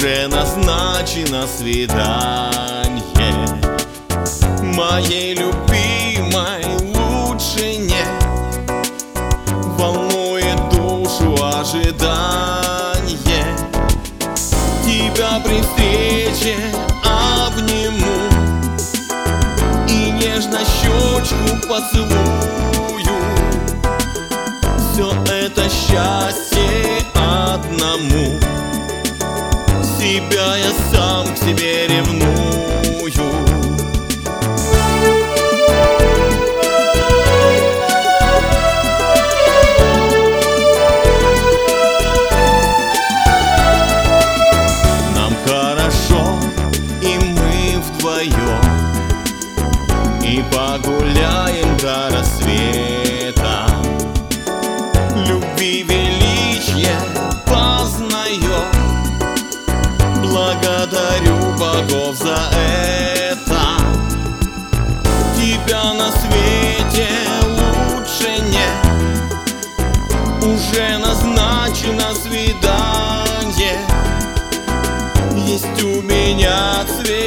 уже назначено свидание. Моей любимой лучше нет, волнует душу ожидание. Тебя при встрече обниму и нежно щечку поцелую. Все это счастье одному, себя я сам к себе ревную. Нам хорошо, и мы вдвоем, и погуляем до рассвета. Любви величие познаем, благодарю богов за это. Тебя на свете лучше нет, уже назначено свидание. Есть у меня цвет